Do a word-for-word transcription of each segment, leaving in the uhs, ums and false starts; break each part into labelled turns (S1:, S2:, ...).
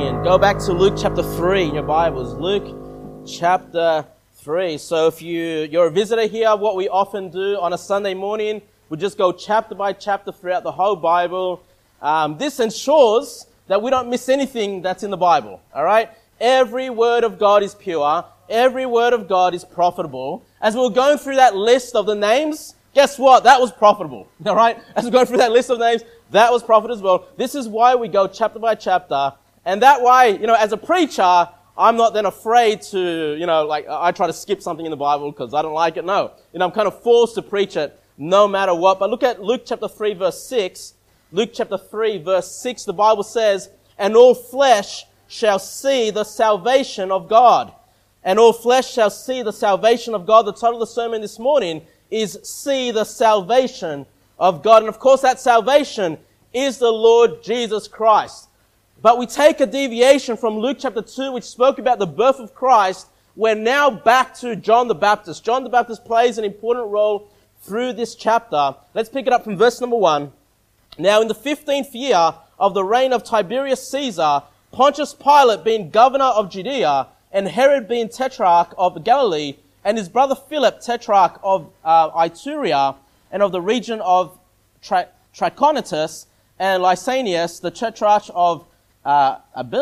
S1: And go back to Luke chapter three in your Bibles. Luke chapter three. So if you, you're a visitor here, what we often do on a Sunday morning, we just go chapter by chapter throughout the whole Bible. Um, this ensures that we don't miss anything that's in the Bible. All right? Every word of God is pure. Every word of God is profitable. As we were going through that list of the names, guess what? That was profitable. All right? As we're going through that list of names, that was profit as well. This is why we go chapter by chapter. And that way, you know, as a preacher, I'm not then afraid to, you know, like I try to skip something in the Bible because I don't like it. No. You know, I'm kind of forced to preach it no matter what. But look at Luke chapter three verse six. Luke chapter three verse six, the Bible says, "And all flesh shall see the salvation of God." And all flesh shall see the salvation of God. The title of the sermon this morning is "See the Salvation of God." And of course that salvation is the Lord Jesus Christ. But we take a deviation from Luke chapter two, which spoke about the birth of Christ. We're now back to John the Baptist. John the Baptist plays an important role through this chapter. Let's pick it up from verse number one. "Now in the fifteenth year of the reign of Tiberius Caesar, Pontius Pilate being governor of Judea, and Herod being tetrarch of Galilee, and his brother Philip tetrarch of uh, Iturea, and of the region of Tra- Trachonitis, and Lysanias, the tetrarch of uh,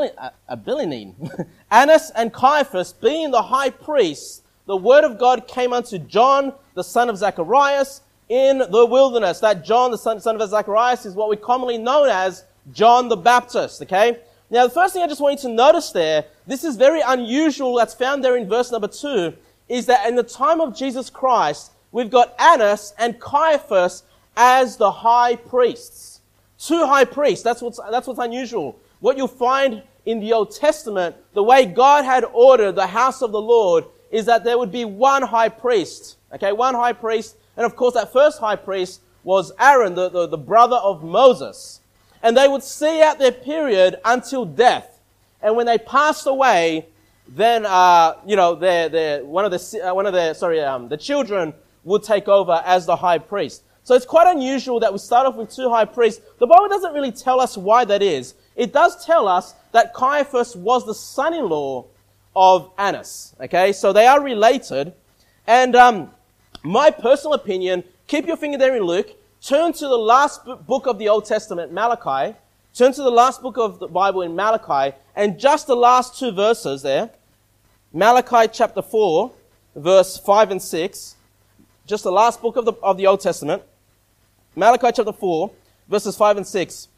S1: Abiline, Annas and Caiaphas being the high priests, the word of God came unto John, the son of Zacharias, in the wilderness." That John, the son, son of Zacharias, is what we commonly know as John the Baptist, okay? Now, the first thing I just want you to notice there, this is very unusual, that's found there in verse number two, is that in the time of Jesus Christ, we've got Annas and Caiaphas as the high priests. Two high priests, that's what's, that's what's unusual. What you'll find in the Old Testament, the way God had ordered the house of the Lord, is that there would be one high priest. Okay, one high priest. And of course, that first high priest was Aaron, the, the, the brother of Moses. And they would see out their period until death. And when they passed away, then, uh, you know, their, their, one of the, uh, one of their, sorry, um, the children would take over as the high priest. So it's quite unusual that we start off with two high priests. The Bible doesn't really tell us why that is. It does tell us that Caiaphas was the son-in-law of Annas. Okay, so they are related. And um, my personal opinion, keep your finger there in Luke. Turn to the last book of the Old Testament, Malachi. Turn to the last book of the Bible in Malachi, and just the last two verses there. Malachi chapter four, verse five and six. Just the last book of the, of the Old Testament. Malachi chapter four, verses five and six.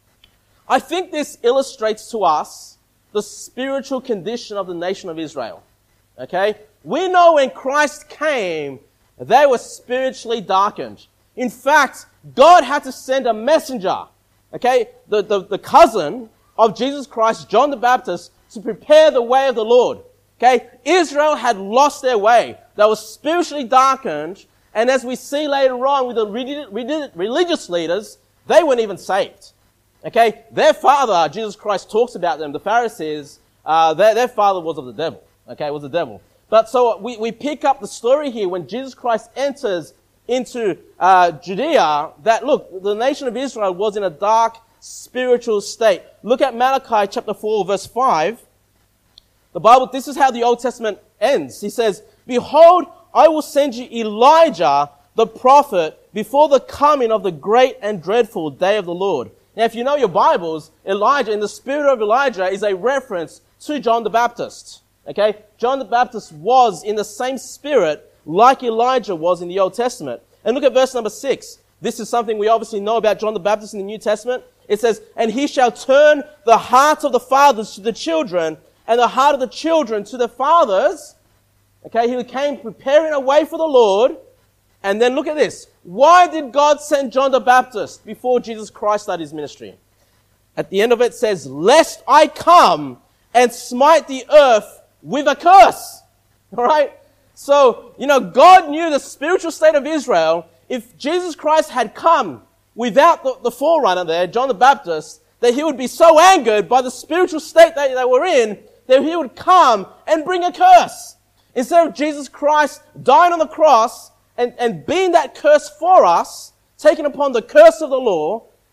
S1: I think this illustrates to us the spiritual condition of the nation of Israel. Okay? We know when Christ came, they were spiritually darkened. In fact, God had to send a messenger, okay, the, the, the cousin of Jesus Christ, John the Baptist, to prepare the way of the Lord. Okay? Israel had lost their way. They were spiritually darkened, and as we see later on with the religious leaders, they weren't even saved. Okay? Their father, Jesus Christ talks about them, the Pharisees, uh, their, their father was of the devil. Okay? Was the devil. But so we, we pick up the story here when Jesus Christ enters into uh, Judea, that look, the nation of Israel was in a dark spiritual state. Look at Malachi chapter four, verse five. The Bible, this is how the Old Testament ends. He says, "Behold, I will send you Elijah, the prophet, before the coming of the great and dreadful day of the Lord." Now, if you know your Bibles, Elijah, in the spirit of Elijah, is a reference to John the Baptist. Okay? John the Baptist was in the same spirit like Elijah was in the Old Testament. And look at verse number six. This is something we obviously know about John the Baptist in the New Testament. It says, "And he shall turn the hearts of the fathers to the children, and the heart of the children to the fathers." Okay, he came preparing a way for the Lord. And then look at this. Why did God send John the Baptist before Jesus Christ started his ministry? At the end of it says, "Lest I come and smite the earth with a curse." All right? So, you know, God knew the spiritual state of Israel. If Jesus Christ had come without the, the forerunner there, John the Baptist, that he would be so angered by the spiritual state that they were in, that he would come and bring a curse. Instead of Jesus Christ dying on the cross and, and being that curse for us, taking upon the curse of the law,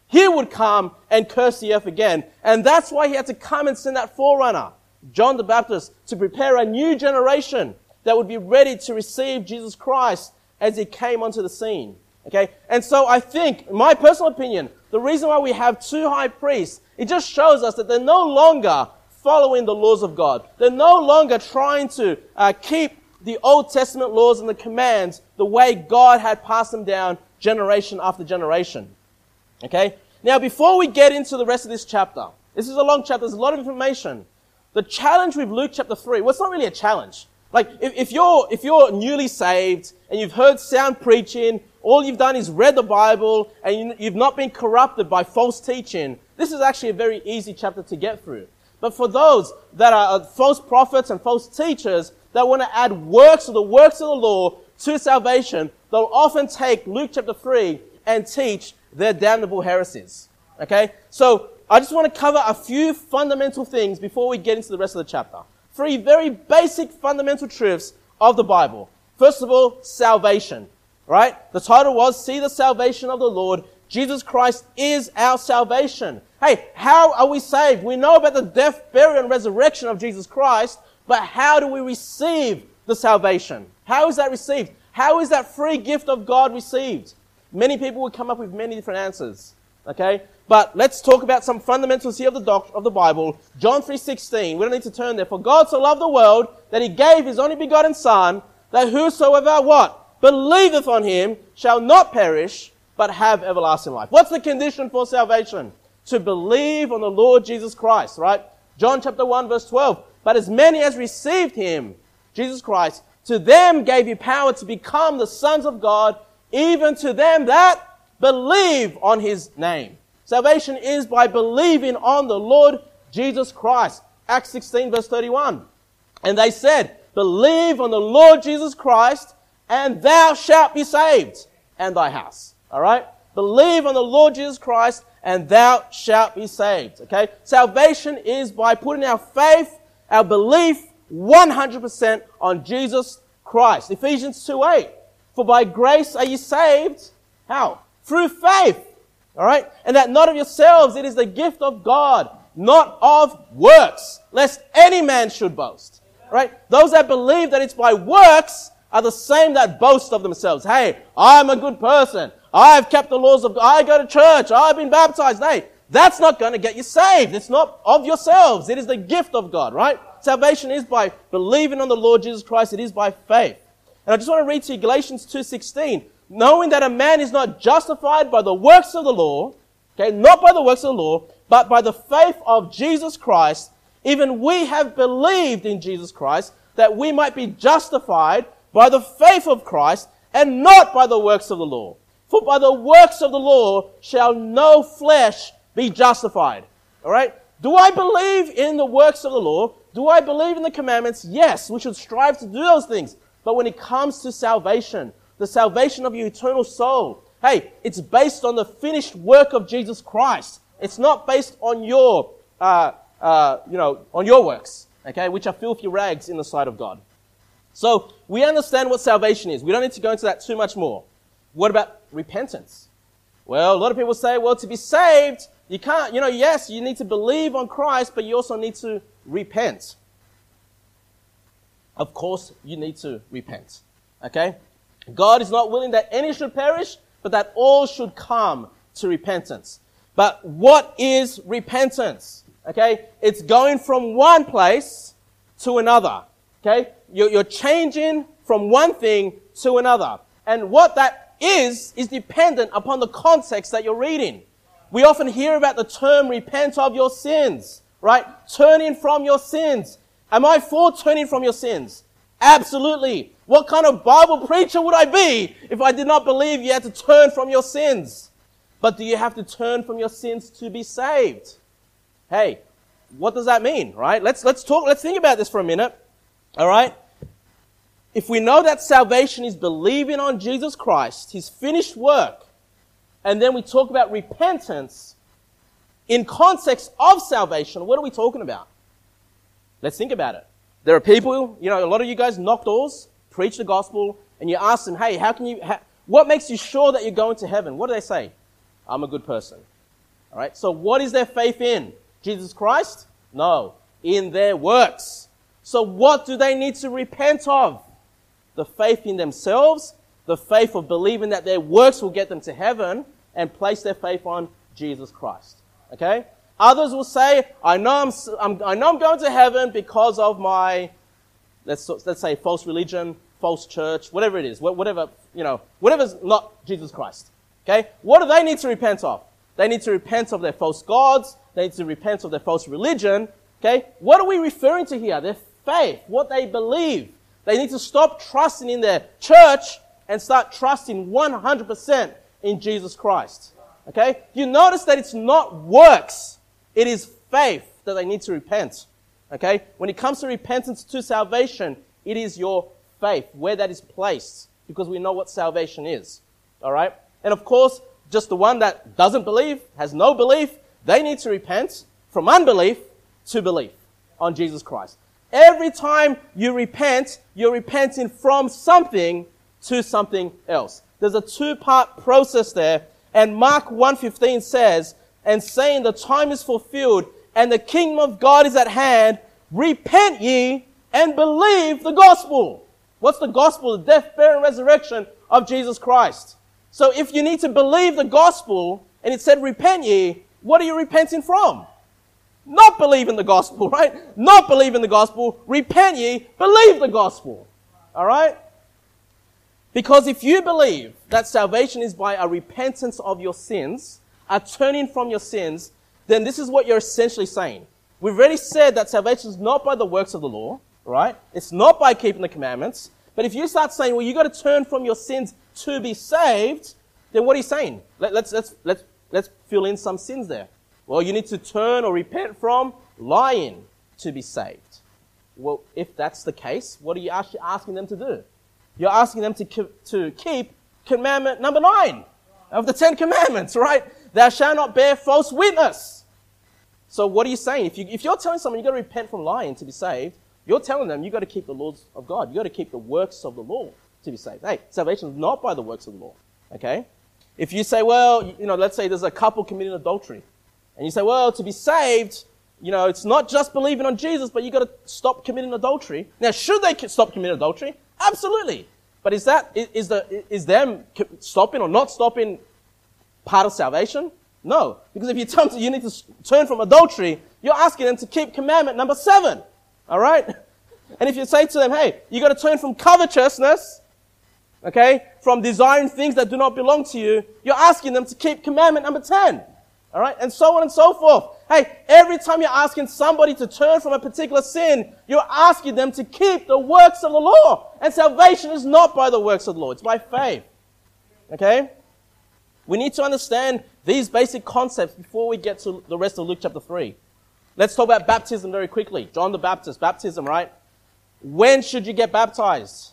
S1: he would come and curse the earth again. And that's why he had to come and send that forerunner, John the Baptist, to prepare a new generation that would be ready to receive Jesus Christ as he came onto the scene. Okay? And so I think, in my personal opinion, the reason why we have two high priests, it just shows us that they're no longer following the laws of God. They're no longer trying to uh, keep the Old Testament laws and the commands the way God had passed them down generation after generation. Okay? Now, before we get into the rest of this chapter, this is a long chapter, there's a lot of information. The challenge with Luke chapter three, well, it's not really a challenge. Like, if, if you're, if you're newly saved and you've heard sound preaching, all you've done is read the Bible and you, you've not been corrupted by false teaching, this is actually a very easy chapter to get through. But for those that are false prophets and false teachers that want to add works or the works of the law to salvation, they'll often take Luke chapter three and teach their damnable heresies. Okay? So, I just want to cover a few fundamental things before we get into the rest of the chapter. Three very basic fundamental truths of the Bible. First of all, salvation. Right? The title was, See the Salvation of the Lord. Jesus Christ is our salvation. Hey, how are we saved? We know about the death, burial, and resurrection of Jesus Christ, but how do we receive the salvation? How is that received? How is that free gift of God received? Many people would come up with many different answers. Okay? But let's talk about some fundamentals here of the doc- of the Bible. John three sixteen. We don't need to turn there. For God so loved the world that he gave his only begotten Son, that whosoever what? Believeth on him shall not perish, but have everlasting life. What's the condition for salvation? To believe on the Lord Jesus Christ, right? John chapter one verse twelve. But as many as received him, Jesus Christ, to them gave he power to become the sons of God, even to them that believe on his name. Salvation is by believing on the Lord Jesus Christ. Acts sixteen verse thirty-one. And they said, believe on the Lord Jesus Christ, and thou shalt be saved, and thy house. Alright? Believe on the Lord Jesus Christ, and thou shalt be saved. Okay? Salvation is by putting our faith, our belief, one hundred percent on Jesus Christ. Ephesians two eight. For by grace are you saved. How? Through faith. Alright? And that not of yourselves, it is the gift of God, not of works, lest any man should boast. Right? Those that believe that it's by works are the same that boast of themselves. Hey, I'm a good person. I've kept the laws of God. I go to church. I've been baptized. Hey, that's not going to get you saved. It's not of yourselves. It is the gift of God, right? Salvation is by believing on the Lord Jesus Christ. It is by faith. And I just want to read to you Galatians two sixteen. Knowing that a man is not justified by the works of the law, okay, not by the works of the law, but by the faith of Jesus Christ, even we have believed in Jesus Christ, that we might be justified by the faith of Christ, and not by the works of the law. For by the works of the law shall no flesh be justified. Alright? Do I believe in the works of the law? Do I believe in the commandments? Yes, we should strive to do those things. But when it comes to salvation, the salvation of your eternal soul, hey, it's based on the finished work of Jesus Christ. It's not based on your, uh, uh, you know, on your works, okay, which are filthy rags in the sight of God. So, we understand what salvation is. We don't need to go into that too much more. What about repentance? Well, a lot of people say, well, to be saved, you can't, you know, yes, you need to believe on Christ, but you also need to repent. Of course, you need to repent. Okay? God is not willing that any should perish, but that all should come to repentance. But what is repentance? Okay? It's going from one place to another. Okay? You're, you're changing from one thing to another. And what that is, is dependent upon the context that you're reading. We often hear about the term repent of your sins, right? Turning from your sins. Am I for turning from your sins? Absolutely. What kind of Bible preacher would I be if I did not believe you had to turn from your sins? But do you have to turn from your sins to be saved? Hey, what does that mean, right? Let's, let's talk, let's think about this for a minute. All right? If we know that salvation is believing on Jesus Christ, his finished work, and then we talk about repentance, in context of salvation, what are we talking about? Let's think about it. There are people, you know, a lot of you guys knock doors, preach the gospel, and you ask them, hey, how can you, how, what makes you sure that you're going to heaven? What do they say? I'm a good person. All right. So what is their faith in? Jesus Christ? No. In their works. So what do they need to repent of? The faith in themselves, the faith of believing that their works will get them to heaven, and place their faith on Jesus Christ. Okay? Others will say, I know I'm, I'm, I know I'm going to heaven because of my, let's, let's say, false religion, false church, whatever it is, whatever, you know, whatever's not Jesus Christ. Okay? What do they need to repent of? They need to repent of their false gods. They need to repent of their false religion. Okay? What are we referring to here? Their faith, what they believe. They need to stop trusting in their church and start trusting one hundred percent in Jesus Christ. Okay? You notice that it's not works. It is faith that they need to repent. Okay? When it comes to repentance to salvation, it is your faith, where that is placed, because we know what salvation is. Alright? And of course, just the one that doesn't believe, has no belief, they need to repent from unbelief to belief on Jesus Christ. Every time you repent, you're repenting from something to something else. There's a two-part process there. And Mark one fifteen says, and saying the time is fulfilled and the kingdom of God is at hand, repent ye and believe the gospel. What's the gospel? The death, burial, and resurrection of Jesus Christ. So if you need to believe the gospel, and it said repent ye, what are you repenting from? Not believe in the gospel, right? Not believe in the gospel. Repent ye, believe the gospel. Alright? Because if you believe that salvation is by a repentance of your sins, a turning from your sins, then this is what you're essentially saying. We've already said that salvation is not by the works of the law, right? It's not by keeping the commandments. But if you start saying, well, you got to turn from your sins to be saved, then what are you saying? Let, let's, let's, let's, let's fill in some sins there. Well, you need to turn or repent from lying to be saved. Well, if that's the case, what are you actually asking them to do? You're asking them to, to keep commandment number nine of the Ten Commandments, right? Thou shalt not bear false witness. So what are you saying? If, you, if you're telling someone you've got to repent from lying to be saved, you're telling them you've got to keep the laws of God. You've got to keep the works of the law to be saved. Hey, salvation is not by the works of the law, okay? If you say, well, you know, let's say there's a couple committing adultery, and you say, well, to be saved, you know, it's not just believing on Jesus, but you've got to stop committing adultery. Now, should they stop committing adultery? Absolutely. But is that, is the, is them stopping or not stopping part of salvation? No. Because if you tell them you need to turn from adultery, you're asking them to keep commandment number seven. Alright? And if you say to them, hey, you got to turn from covetousness, okay, from desiring things that do not belong to you, you're asking them to keep commandment number ten. Alright? And so on and so forth. Hey, every time you're asking somebody to turn from a particular sin, you're asking them to keep the works of the law. And salvation is not by the works of the law. It's by faith. Okay? We need to understand these basic concepts before we get to the rest of Luke chapter three. Let's talk about baptism very quickly. John the Baptist, baptism, right? When should you get baptized?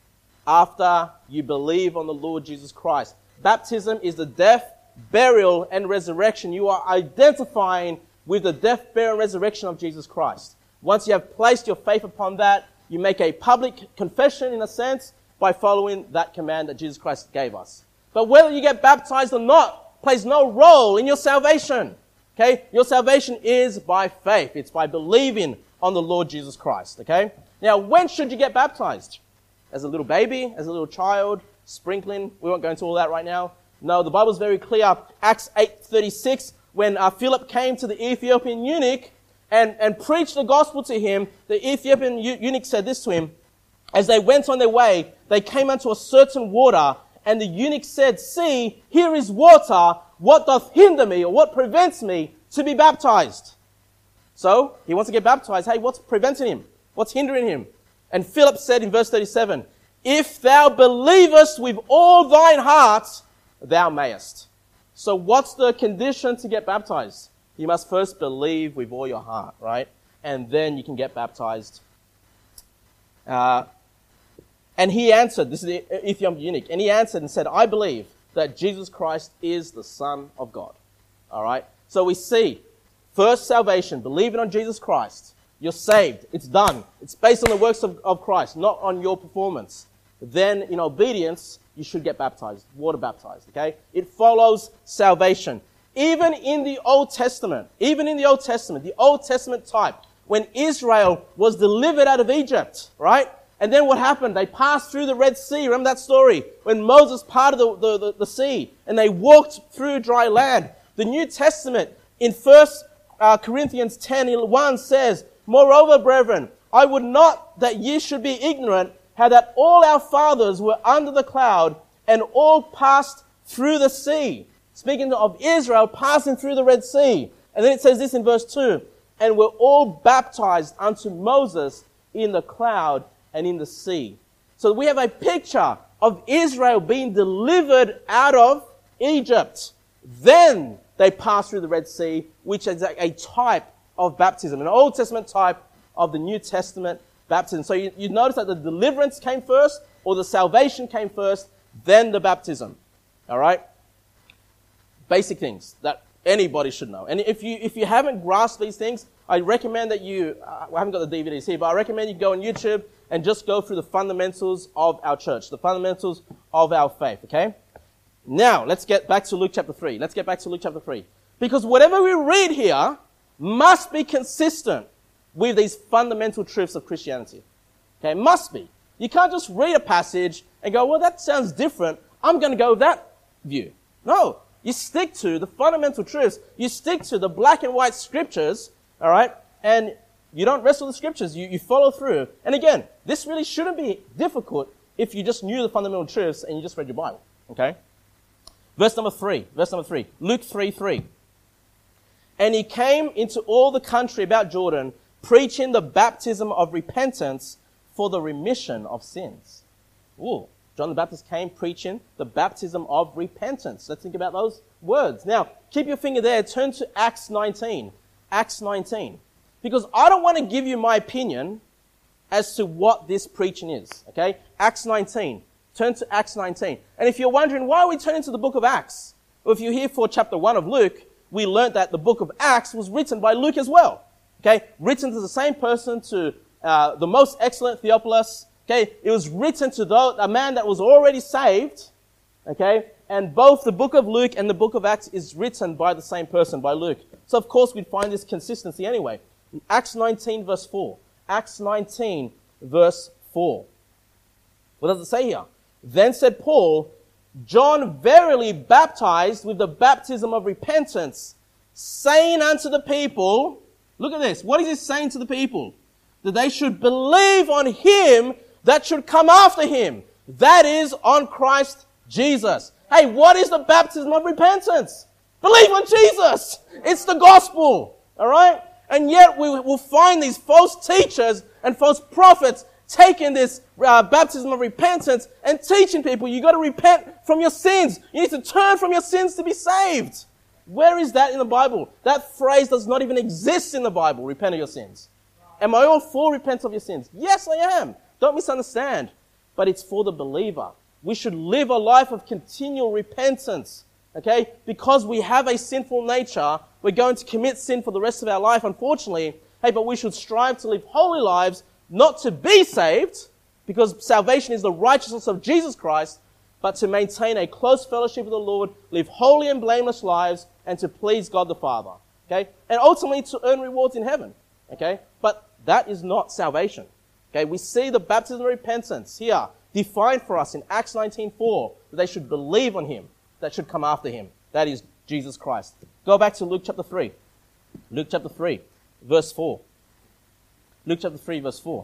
S1: After you believe on the Lord Jesus Christ. Baptism is the death, burial, and resurrection. You are identifying with the death, burial, and resurrection of Jesus Christ. Once you have placed your faith upon that, you make a public confession, in a sense, by following that command that Jesus Christ gave us. But whether you get baptized or not plays no role in your salvation. Okay? Your salvation is by faith. It's by believing on the Lord Jesus Christ. Okay? Now, when should you get baptized? As a little baby? As a little child? Sprinkling? We won't go into all that right now. No, the Bible's very clear. Acts eight thirty-six, when uh, Philip came to the Ethiopian eunuch and, and preached the gospel to him, the Ethiopian eunuch said this to him. As they went on their way, they came unto a certain water, and the eunuch said, see, here is water. What doth hinder me, or what prevents me to be baptized? So, he wants to get baptized. Hey, what's preventing him? What's hindering him? And Philip said in verse thirty-seven, if thou believest with all thine heart, thou mayest. So what's the condition to get baptized? You must first believe with all your heart, right? And then you can get baptized. Uh, and he answered, this is the Ethiopian eunuch, and he answered and said, I believe that Jesus Christ is the Son of God. All right? So we see, first salvation, believing on Jesus Christ. You're saved. It's done. It's based on the works of, of Christ, not on your performance. Then, in obedience, you should get baptized, water baptized, okay? It follows salvation. Even in the Old Testament, even in the Old Testament, the Old Testament type, when Israel was delivered out of Egypt, right? And then what happened? They passed through the Red Sea. Remember that story? When Moses parted the, the, the, the sea and they walked through dry land. The New Testament in First uh, Corinthians ten one says, "Moreover, brethren, I would not that ye should be ignorant how that all our fathers were under the cloud and all passed through the sea." Speaking of Israel passing through the Red Sea. And then it says this in verse two, "And were all baptized unto Moses in the cloud and in the sea." So we have a picture of Israel being delivered out of Egypt. Then they passed through the Red Sea, which is a type of baptism, an Old Testament type of the New Testament baptism. So you, you notice that the deliverance came first, or the salvation came first, then the baptism. All right? Basic things that anybody should know. And if you if you haven't grasped these things, I recommend that you, uh, I haven't got the D V Ds here, but I recommend you go on YouTube and just go through the fundamentals of our church, the fundamentals of our faith, okay? Now, let's get back to Luke chapter three. Let's get back to Luke chapter three. Because whatever we read here must be consistent with these fundamental truths of Christianity. Okay, it must be. You can't just read a passage and go, well, that sounds different. I'm going to go with that view. No. You stick to the fundamental truths. You stick to the black and white scriptures, all right? And you don't wrestle the scriptures. You, you follow through. And again, this really shouldn't be difficult if you just knew the fundamental truths and you just read your Bible, okay? Verse number three. Verse number three. Luke three three. "And he came into all the country about Jordan, preaching the baptism of repentance for the remission of sins." Ooh. John the Baptist came preaching the baptism of repentance. Let's think about those words. Now, keep your finger there. Turn to Acts nineteen. Acts nineteen. Because I don't want to give you my opinion as to what this preaching is. Okay? Acts nineteen. Turn to Acts nineteen. And if you're wondering, why are we turning to the book of Acts? Well, if you're here for chapter one of Luke, we learned that the book of Acts was written by Luke as well. Okay? Written to the same person, to uh, the most excellent Theophilus. Okay, it was written to those, a man that was already saved, okay, and both the book of Luke and the book of Acts is written by the same person, by Luke. So, of course, we'd find this consistency anyway. Acts nineteen, verse four. Acts nineteen, verse four. What does it say here? "Then said Paul, John verily baptized with the baptism of repentance, saying unto the people," look at this, what is he saying to the people? "That they should believe on him that should come after him." That is on Christ Jesus. Hey, what is the baptism of repentance? Believe on Jesus. It's the gospel. All right? And yet we will find these false teachers and false prophets taking this uh, baptism of repentance and teaching people you got to repent from your sins. You need to turn from your sins to be saved. Where is that in the Bible? That phrase does not even exist in the Bible, repent of your sins. Am I all for repent of your sins? Yes, I am. Don't misunderstand. But it's for the believer. We should live a life of continual repentance. Okay? Because we have a sinful nature, we're going to commit sin for the rest of our life, unfortunately. Hey, but we should strive to live holy lives, not to be saved, because salvation is the righteousness of Jesus Christ, but to maintain a close fellowship with the Lord, live holy and blameless lives, and to please God the Father. Okay? And ultimately to earn rewards in heaven. Okay? But that is not salvation. Okay, we see the baptism of repentance here defined for us in Acts nineteen four, that they should believe on him, that should come after him. That is Jesus Christ. Go back to Luke chapter three. Luke chapter three, verse four. Luke chapter three, verse four.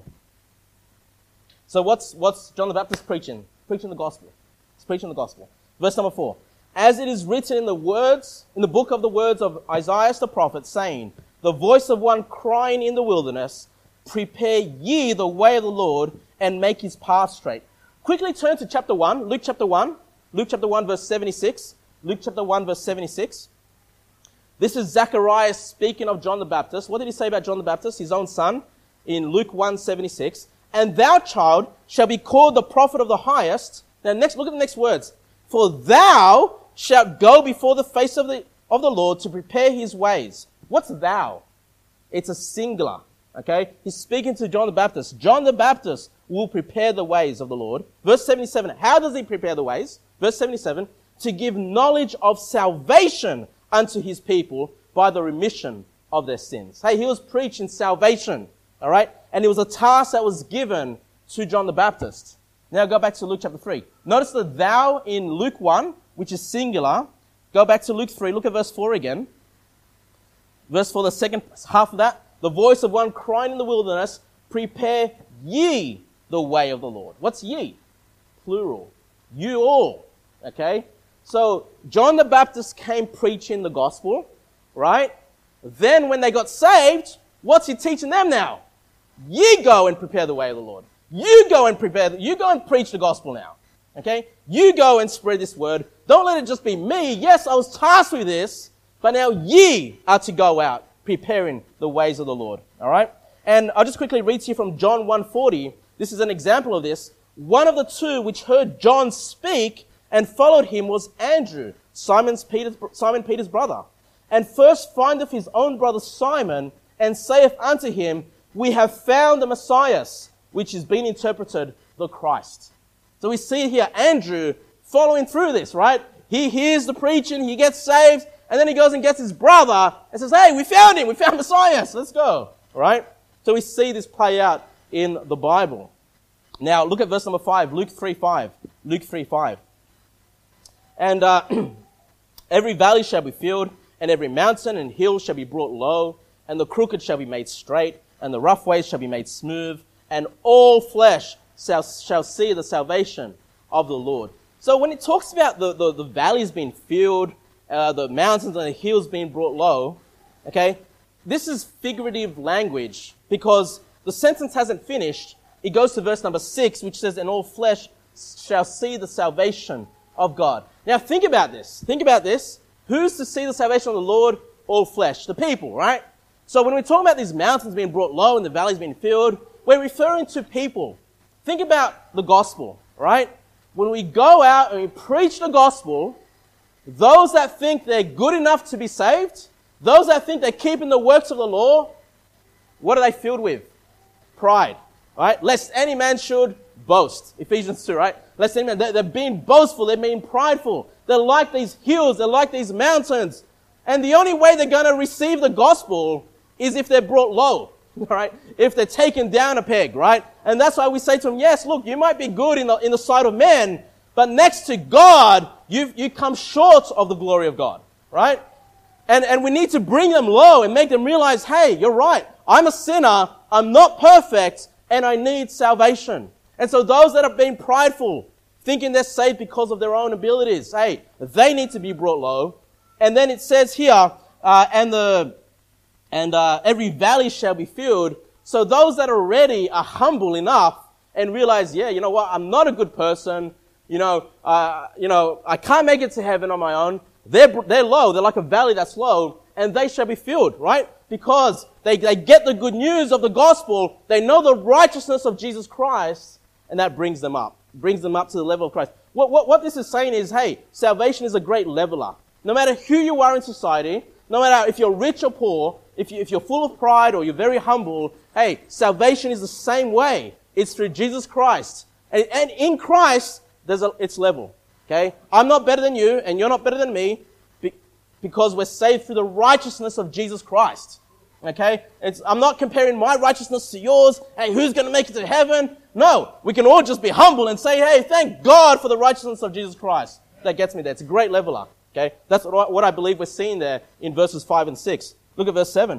S1: So what's what's John the Baptist preaching? Preaching the gospel. He's preaching the gospel. Verse number four. "As it is written in the words, in the book of the words of Isaiah the prophet, saying, the voice of one crying in the wilderness, prepare ye the way of the Lord, and make his path straight." Quickly turn to chapter one, Luke chapter one. Luke chapter one, verse seventy-six. Luke chapter one, verse seventy-six. This is Zacharias speaking of John the Baptist. What did he say about John the Baptist, his own son? In Luke one, seventy-six. "And thou, child, shall be called the prophet of the highest." Now, next, look at the next words. "For thou shalt go before the face of the, of the Lord to prepare his ways." What's thou? It's a singular. Okay? He's speaking to John the Baptist. John the Baptist will prepare the ways of the Lord. Verse seventy-seven. How does he prepare the ways? Verse seventy-seven. "To give knowledge of salvation unto his people by the remission of their sins. Hey, he was preaching salvation, all right? And it was a task that was given to John the Baptist. Now go back to Luke chapter three. Notice the thou in Luke one, which is singular. Go back to Luke three. Look at verse four again. Verse four, the second half of that. The voice of one crying in the wilderness, prepare ye the way of the Lord. What's ye? Plural. You all. Okay? So John the Baptist came preaching the gospel, right? Then when they got saved, what's he teaching them now? Ye go and prepare the way of the Lord. You go and prepare, the, you go and preach the gospel now. Okay? You go and spread this word. Don't let it just be me. Yes, I was tasked with this, but now ye are to go out preparing the ways of the Lord. All right? And I'll just quickly read to you from John one forty. This is an example of this. One of the two which heard John speak and followed him was Andrew, Simon's Peter's, Simon Peter's brother. And first findeth his own brother Simon, and saith unto him, we have found the Messiah, which is being interpreted the Christ. So we see here Andrew following through this, right? He hears the preaching, he gets saved, and then he goes and gets his brother and says, hey, we found him, we found Messiah, let's go, right? So we see this play out in the Bible. Now look at verse number five, Luke three five. Luke three five. And uh, every valley shall be filled, and every mountain and hill shall be brought low, and the crooked shall be made straight, and the rough ways shall be made smooth, and all flesh shall, shall see the salvation of the Lord. So when it talks about the, the, the valleys being filled, uh, the mountains and the hills being brought low, okay, this is figurative language because the sentence hasn't finished. It goes to verse number six, which says, and all flesh shall see the salvation of God. Now think about this. Think about this. Who's to see the salvation of the Lord? All flesh. The people, right? So when we're talking about these mountains being brought low and the valleys being filled, we're referring to people. Think about the gospel, right? When we go out and we preach the gospel, those that think they're good enough to be saved, those that think they're keeping the works of the law, what are they filled with? Pride, right? Lest any man should boast. Ephesians two, right? Lest any man, they're, they're being boastful, they're being prideful. They're like these hills, they're like these mountains. And the only way they're going to receive the gospel is if they're brought low, right? If they're taken down a peg, right? And that's why we say to them, yes, look, you might be good in the, in the sight of men, but next to God, you you come short of the glory of God, right? And, and we need to bring them low and make them realize, hey, you're right. I'm a sinner. I'm not perfect and I need salvation. And so those that have been prideful, thinking they're saved because of their own abilities, hey, they need to be brought low. And then it says here, uh, and the, and, uh, every valley shall be filled. So those that already are humble enough and realize, yeah, you know what, I'm not a good person. You know, uh, you know, I can't make it to heaven on my own. They're, they're low. They're like a valley that's low, and they shall be filled, right? Because they, they get the good news of the gospel. They know the righteousness of Jesus Christ, and that brings them up, brings them up to the level of Christ. What, what, what this is saying is, hey, salvation is a great leveler. No matter who you are in society, no matter if you're rich or poor, if, you, if you're full of pride or you're very humble, hey, salvation is the same way. It's through Jesus Christ. And, and in Christ, there's a, it's level. Okay? I'm not better than you, and you're not better than me, be, because we're saved through the righteousness of Jesus Christ. Okay? It's, I'm not comparing my righteousness to yours. Hey, who's going to make it to heaven? No. We can all just be humble and say, hey, thank God for the righteousness of Jesus Christ. That gets me there. It's a great leveler. Okay? That's what, what I believe we're seeing there in verses five and six. Look at verse seven.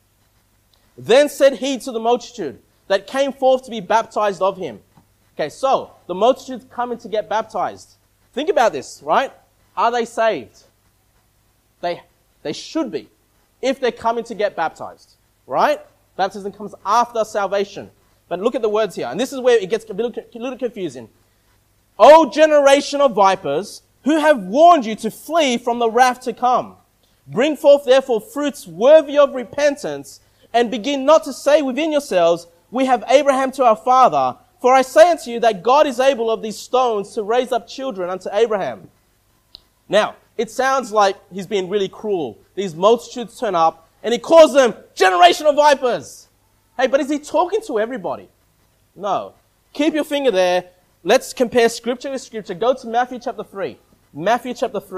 S1: Then said he to the multitude that came forth to be baptized of him. Okay, so the multitude's coming to get baptized. Think about this, right? Are they saved? They, they should be, if they're coming to get baptized, right? Baptism comes after salvation. But look at the words here, and this is where it gets a little, a little confusing. O generation of vipers, who have warned you to flee from the wrath to come. Bring forth therefore fruits worthy of repentance, and begin not to say within yourselves, we have Abraham to our father. For I say unto you that God is able of these stones to raise up children unto Abraham. Now, it sounds like he's being really cruel. These multitudes turn up and he calls them generation of vipers. Hey, but is he talking to everybody? No. Keep your finger there. Let's compare scripture with scripture. Go to Matthew chapter three. Matthew chapter three.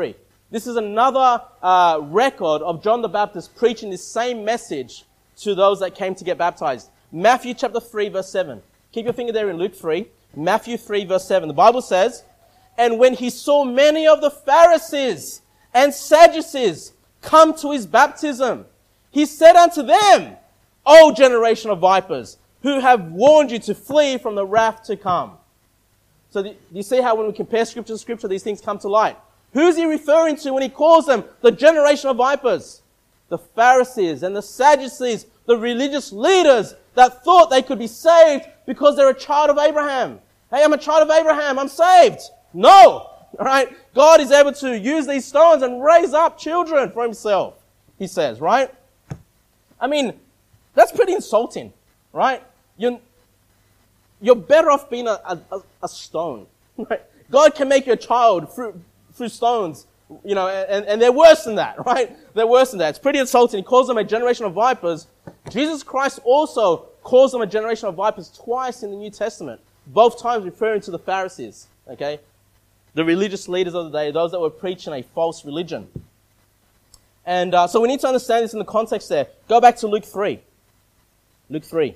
S1: This is another uh, record of John the Baptist preaching this same message to those that came to get baptized. Matthew chapter three, verse seven. Keep your finger there in Luke three. Matthew three, verse seven. The Bible says, "And when he saw many of the Pharisees and Sadducees come to his baptism, he said unto them, O generation of vipers, who have warned you to flee from the wrath to come." So do you see how when we compare scripture to scripture, these things come to light? Who's he referring to when he calls them the generation of vipers? The Pharisees and the Sadducees, the religious leaders that thought they could be saved because they're a child of Abraham. Hey, I'm a child of Abraham, I'm saved. No! All right? God is able to use these stones and raise up children for himself, he says, right? I mean, that's pretty insulting, right? You're, you're better off being a, a, a stone. Right? God can make you a child through, through stones, you know, and, and they're worse than that, right? They're worse than that. It's pretty insulting. He calls them a generation of vipers. Jesus Christ also calls them a generation of vipers twice in the New Testament, both times referring to the Pharisees, okay? The religious leaders of the day, those that were preaching a false religion. And uh, so we need to understand this in the context there. Go back to Luke three. Luke three.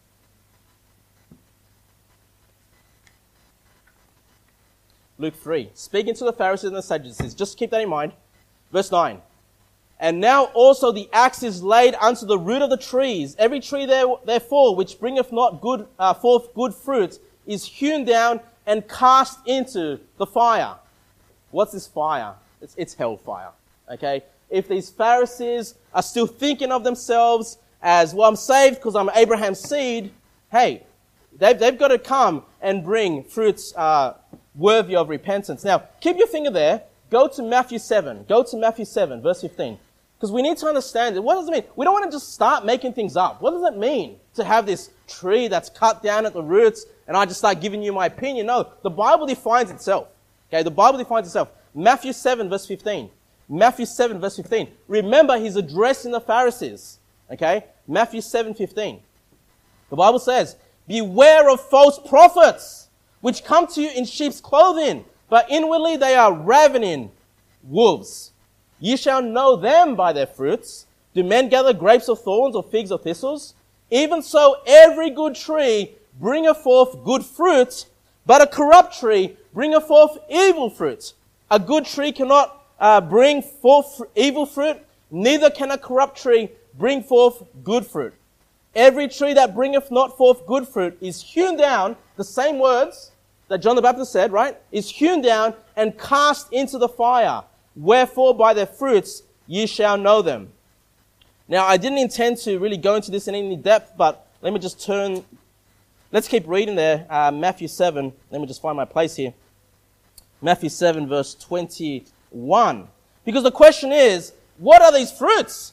S1: Luke three. Speaking to the Pharisees and the Sadducees. Just keep that in mind. Verse nine. "And now also the axe is laid unto the root of the trees. Every tree there, therefore which bringeth not good, uh, forth good fruit is hewn down and cast into the fire." What's this fire? It's, it's hellfire. Okay? If these Pharisees are still thinking of themselves as, well, I'm saved because I'm Abraham's seed, hey, they've, they've got to come and bring fruits uh, worthy of repentance. Now, keep your finger there. Go to Matthew seven. Go to Matthew seven, verse fifteen. Because we need to understand it. What does it mean? We don't want to just start making things up. What does it mean to have this tree that's cut down at the roots and I just start giving you my opinion? No, the Bible defines itself. Okay, the Bible defines itself. Matthew seven, verse fifteen. Matthew seven, verse fifteen. Remember, he's addressing the Pharisees. Okay? Matthew seven, fifteen. The Bible says, "Beware of false prophets, which come to you in sheep's clothing, but inwardly they are ravening wolves. Ye shall know them by their fruits. Do men gather grapes of thorns or figs of thistles? Even so, every good tree bringeth forth good fruit, but a corrupt tree bringeth forth evil fruit. A good tree cannot uh, bring forth evil fruit, neither can a corrupt tree bring forth good fruit. Every tree that bringeth not forth good fruit is hewn down," the same words that John the Baptist said, right? "Is hewn down and cast into the fire. Wherefore by their fruits ye shall know them." Now, I didn't intend to really go into this in any depth, but let me just turn, let's keep reading there, uh, Matthew seven. Let me just find my place here. Matthew seven, verse twenty-one. Because the question is, what are these fruits?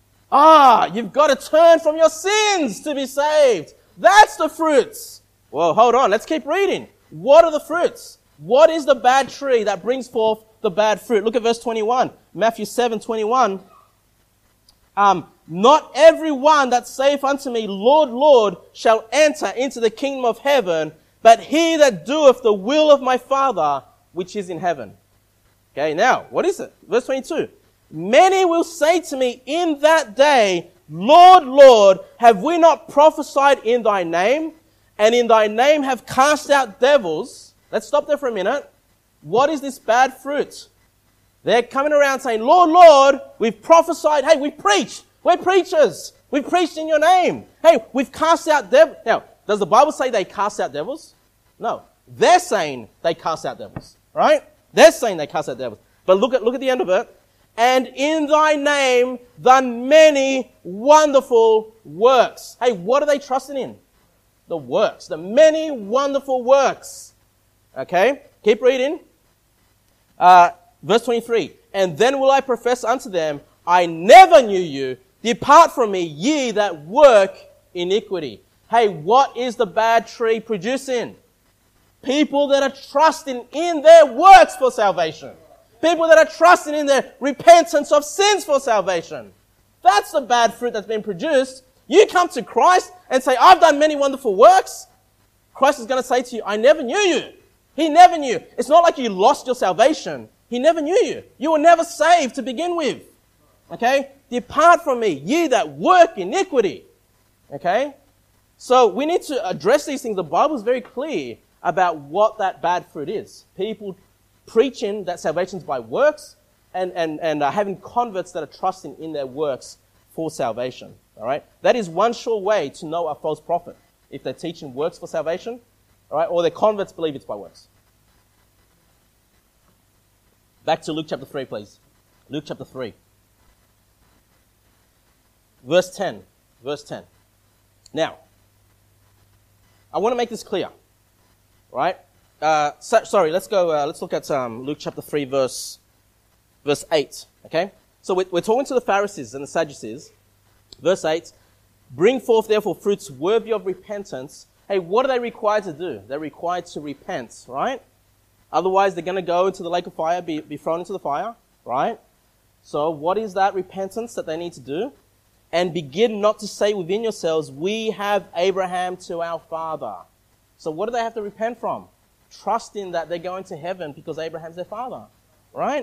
S1: Ah, you've got to turn from your sins to be saved. That's the fruits. Well, hold on, let's keep reading. What are the fruits? What is the bad tree that brings forth the bad fruit? Look at verse twenty-one. Matthew seven, twenty-one. Um, "Not every one that saith unto me, Lord, Lord, shall enter into the kingdom of heaven, but he that doeth the will of my Father, which is in heaven." Okay, now, what is it? Verse twenty-two. "Many will say to me in that day, Lord, Lord, have we not prophesied in thy name, and in thy name have cast out devils?" Let's stop there for a minute. What is this bad fruit? They're coming around saying, "Lord, Lord, we've prophesied. Hey, we've preached. We're preachers. We've preached in your name. Hey, we've cast out devils." Now, does the Bible say they cast out devils? No. They're saying they cast out devils, right? They're saying they cast out devils. But look at, look at the end of it. "And in thy name done many wonderful works." Hey, what are they trusting in? The works. The many wonderful works. Okay? Keep reading. Uh, verse twenty-three. "And then will I profess unto them, I never knew you. Depart from me, ye that work iniquity." Hey, what is the bad tree producing? People that are trusting in their works for salvation. People that are trusting in their repentance of sins for salvation. That's the bad fruit that's been produced. You come to Christ and say, "I've done many wonderful works." Christ is going to say to you, "I never knew you." He never knew. It's not like you lost your salvation. He never knew you. You were never saved to begin with. Okay? Depart from me, ye that work iniquity. Okay? So we need to address these things. The Bible is very clear about what that bad fruit is. People preaching that salvation is by works and, and, and uh, having converts that are trusting in their works for salvation. All right? That is one sure way to know a false prophet. If they're teaching works for salvation, all right, or their converts believe it's by works. Back to Luke chapter three, please. Luke chapter three. Verse ten. Verse ten. Now, I want to make this clear. Right? Uh, so, sorry, let's go, uh, let's look at um, Luke chapter three, verse, verse eight. Okay? So we're, we're talking to the Pharisees and the Sadducees. Verse eight. Bring forth therefore fruits worthy of repentance. Hey, what are they required to do? They're required to repent, right? Otherwise, they're going to go into the lake of fire, be, be thrown into the fire, right? So what is that repentance that they need to do? And begin not to say within yourselves, we have Abraham to our father. So what do they have to repent from? Trusting that they're going to heaven because Abraham's their father, right?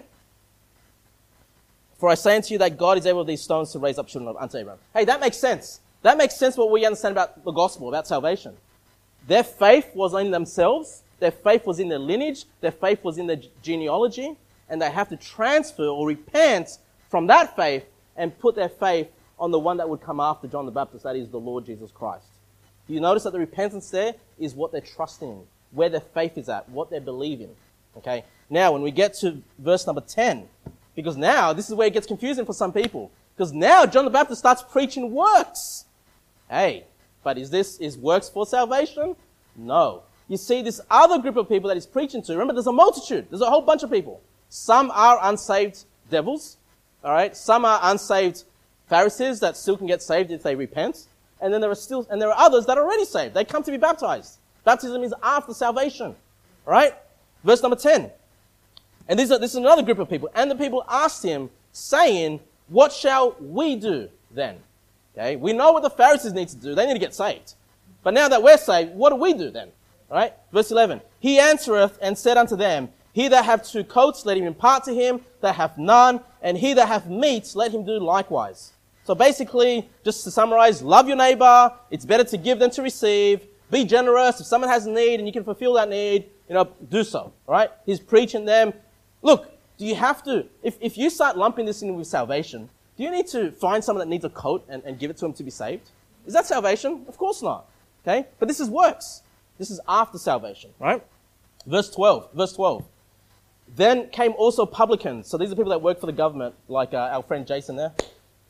S1: For I say unto you that God is able of these stones to raise up children unto Abraham. Hey, that makes sense. That makes sense what we understand about the gospel, about salvation. Their faith was in themselves. Their faith was in their lineage. Their faith was in their genealogy. And they have to transfer or repent from that faith and put their faith on the one that would come after John the Baptist, that is the Lord Jesus Christ. Do you notice that the repentance there is what they're trusting in, where their faith is at, what they're believing? Okay. Now, when we get to verse number ten, because now this is where it gets confusing for some people. Because now John the Baptist starts preaching works. Hey, but is this, is works for salvation? No. You see this other group of people that he's preaching to. Remember, there's a multitude. There's a whole bunch of people. Some are unsaved devils. All right. Some are unsaved Pharisees that still can get saved if they repent. And then there are still, and there are others that are already saved. They come to be baptized. Baptism is after salvation. All right. Verse number ten. And this is, this is another group of people. And the people asked him, saying, what shall we do then? Okay, we know what the Pharisees need to do. They need to get saved. But now that we're saved, what do we do then? All right, verse eleven. He answereth and said unto them, he that hath two coats, let him impart to him that hath none, and he that hath meat, let him do likewise. So basically, just to summarize, love your neighbor. It's better to give than to receive. Be generous. If someone has a need and you can fulfill that need, you know, do so. All right? He's preaching them. Look, do you have to, if, if you start lumping this in with salvation, do you need to find someone that needs a coat and, and give it to him to be saved? Is that salvation? Of course not. Okay? But this is works. This is after salvation, right? Verse twelve. Verse twelve. Then came also publicans. So these are people that work for the government, like uh, our friend Jason there.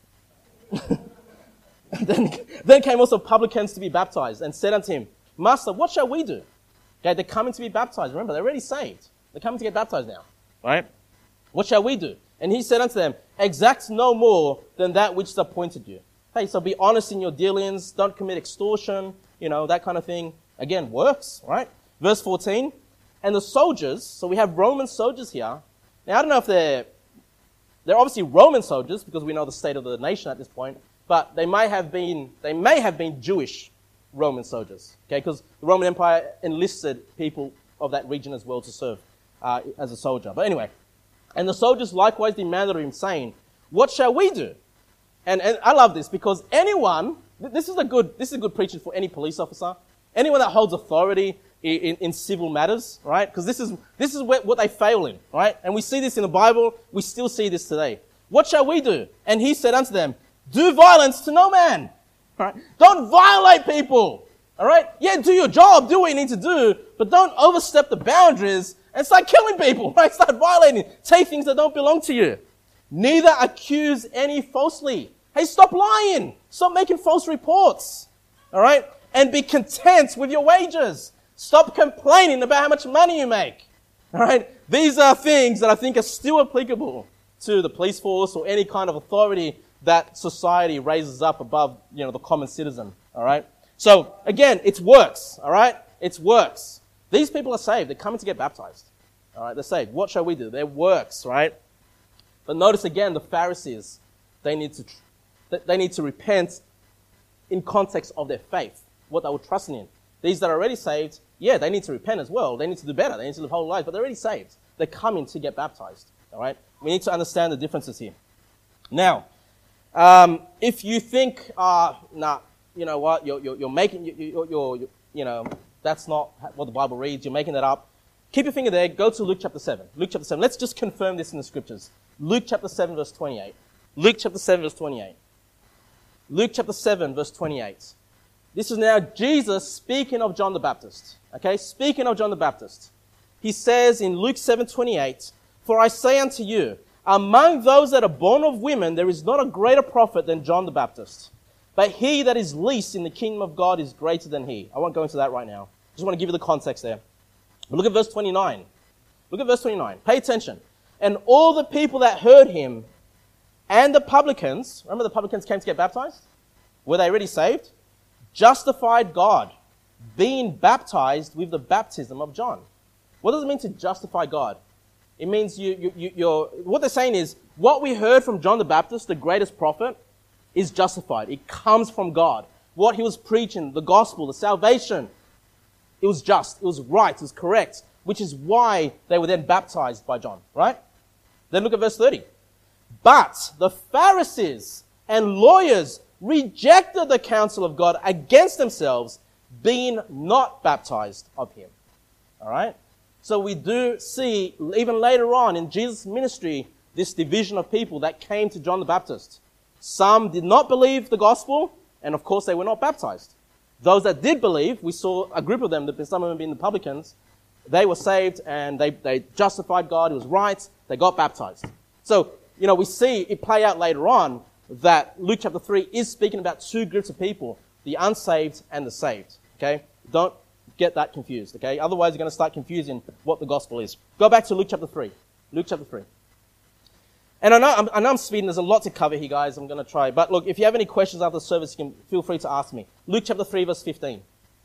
S1: then, then came also publicans to be baptized and said unto him, Master, what shall we do? Okay, they're coming to be baptized. Remember, they're already saved. They're coming to get baptized now, right? What shall we do? And he said unto them, exact no more than that which is appointed you. Hey, so be honest in your dealings. Don't commit extortion, you know, that kind of thing. Again, works, right? Verse fourteen. And the soldiers, so we have Roman soldiers here. Now, I don't know if they're, they're obviously Roman soldiers because we know the state of the nation at this point, but they may have been, they may have been Jewish Roman soldiers, okay? Because the Roman Empire enlisted people of that region as well to serve uh, as a soldier. But anyway, and the soldiers likewise demanded of him, saying, what shall we do? And, and I love this because anyone, this is a good, this is a good preaching for any police officer, anyone that holds authority in, in, in civil matters, right? Because this is, this is what, what they fail in, right? And we see this in the Bible. We still see this today. What shall we do? And he said unto them, do violence to no man. Right? Don't violate people. All right? Yeah, do your job. Do what you need to do. But don't overstep the boundaries and start killing people. Right? Start violating. Take things that don't belong to you. Neither accuse any falsely. Hey, stop lying. Stop making false reports. All right? And be content with your wages. Stop complaining about how much money you make. All right? These are things that I think are still applicable to the police force or any kind of authority that society raises up above, you know, the common citizen. All right? So, again, it's works. All right? It's works. These people are saved. They're coming to get baptized. All right? They're saved. What shall we do? They're works, right? But notice again, the Pharisees, they need to, they need to repent in context of their faith, what they were trusting in. These that are already saved, yeah, they need to repent as well. They need to do better. They need to live whole lives, but they're already saved. they're coming to get baptized. All right? We need to understand the differences here. Now, um, if you think, uh, nah, you know what, you're, you're, you're making, you're, you're, you're, you know, that's not what the Bible reads, you're making that up, keep your finger there, go to Luke chapter seven. Luke chapter seven. Let's just confirm this in the scriptures. Luke chapter seven, verse twenty-eight. Luke chapter seven, verse twenty-eight. Luke chapter seven, verse twenty-eight. This is now Jesus speaking of John the Baptist. Okay, speaking of John the Baptist. He says in Luke seven twenty-eight, "For I say unto you, among those that are born of women, there is not a greater prophet than John the Baptist. But he that is least in the kingdom of God is greater than he." I won't go into that right now. Just want to give you the context there. But look at verse twenty-nine. Look at verse twenty-nine. Pay attention. "And all the people that heard him and the publicans," remember the publicans came to get baptized? Were they already saved? "Justified God, being baptized with the baptism of John." What does it mean to justify God? It means you, you, you, you're, what they're saying is, what we heard from John the Baptist, the greatest prophet, is justified. It comes from God. What he was preaching, the gospel, the salvation, it was just, it was right, it was correct, which is why they were then baptized by John, right? Then look at verse thirty. "But the Pharisees and lawyers rejected the counsel of God against themselves, being not baptized of him." All right? So we do see, even later on in Jesus' ministry, this division of people that came to John the Baptist. Some did not believe the gospel, and of course they were not baptized. Those that did believe, we saw a group of them, some of them being the publicans, they were saved and they, they justified God, it was right, they got baptized. So, you know, we see it play out later on that Luke chapter three is speaking about two groups of people, the unsaved and the saved. Okay? Don't get that confused, okay? Otherwise you're going to start confusing what the gospel is. Go back to Luke chapter three. Luke chapter three. And I know, I'm, I know I'm speeding, there's a lot to cover here, guys. I'm going to try. But look, if you have any questions after the service, you can feel free to ask me. Luke chapter three, verse fifteen.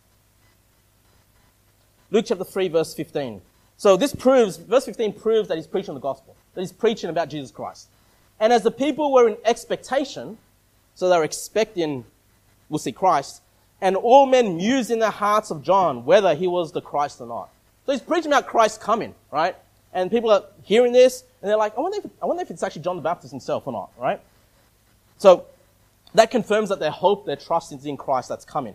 S1: Luke chapter three, verse fifteen. So this proves, verse fifteen proves that he's preaching the gospel, that he's preaching about Jesus Christ. "And as the people were in expectation," so they were expecting, we'll see Christ, "and all men mused in their hearts of John, whether he was the Christ or not." So he's preaching about Christ coming, right? And people are hearing this, and they're like, I wonder if, I wonder if it's actually John the Baptist himself or not, right? So that confirms that their hope, their trust is in Christ that's coming.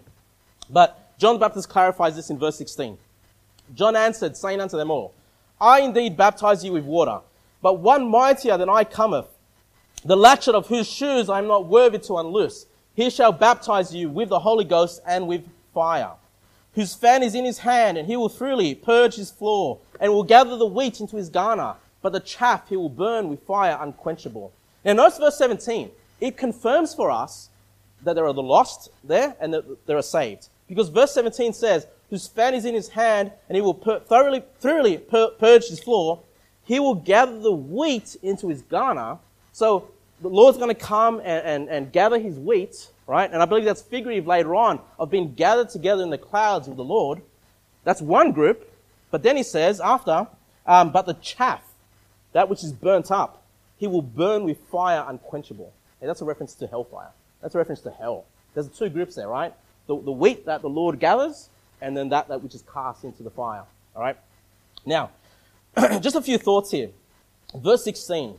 S1: But John the Baptist clarifies this in verse sixteen. "John answered, saying unto them all, I indeed baptize you with water, but one mightier than I cometh, the latchet of whose shoes I am not worthy to unloose. He shall baptize you with the Holy Ghost and with fire, whose fan is in his hand, and he will thoroughly purge his floor, and will gather the wheat into his garner, but the chaff he will burn with fire unquenchable." Now notice verse seventeen. It confirms for us that there are the lost there and that there are saved. Because verse seventeen says, "Whose fan is in his hand, and he will pur- thoroughly, thoroughly pur- purge his floor. He will gather the wheat into his garner." So the Lord's going to come and, and, and gather his wheat, right? And I believe that's figurative later on of being gathered together in the clouds with the Lord. That's one group. But then he says after, um, "But the chaff, that which is burnt up, he will burn with fire unquenchable." And that's a reference to hellfire. That's a reference to hell. There's two groups there, right? The, the wheat that the Lord gathers, and then that, that which is cast into the fire. All right? Now, just a few thoughts here. Verse sixteen.